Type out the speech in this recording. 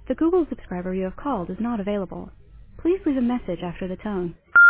The Google subscriber you have called is not available. Please leave a message after the tone.